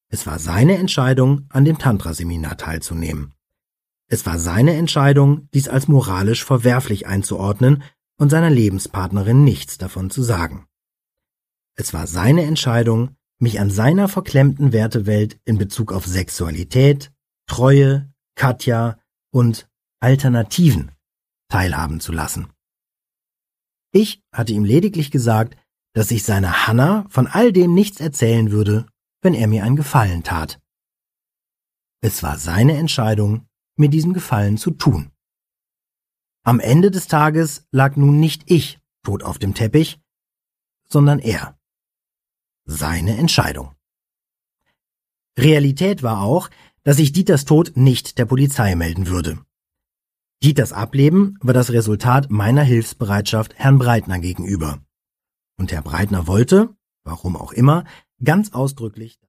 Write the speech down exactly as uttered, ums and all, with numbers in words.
Es war seine Entscheidung, an dem Tantra-Seminar teilzunehmen. Es war seine Entscheidung, dies als moralisch verwerflich einzuordnen und seiner Lebenspartnerin nichts davon zu sagen. Es war seine Entscheidung, mich an seiner verklemmten Wertewelt in Bezug auf Sexualität, Treue, Katja und Alternativen teilhaben zu lassen. Ich hatte ihm lediglich gesagt, dass ich seiner Hannah von all dem nichts erzählen würde, wenn er mir einen Gefallen tat. Es war seine Entscheidung, mir diesen Gefallen zu tun. Am Ende des Tages lag nun nicht ich tot auf dem Teppich, sondern er. Seine Entscheidung. Realität war auch, dass ich Dieters Tod nicht der Polizei melden würde. Dieters Ableben war das Resultat meiner Hilfsbereitschaft Herrn Breitner gegenüber. Und Herr Breitner wollte, warum auch immer, ganz ausdrücklich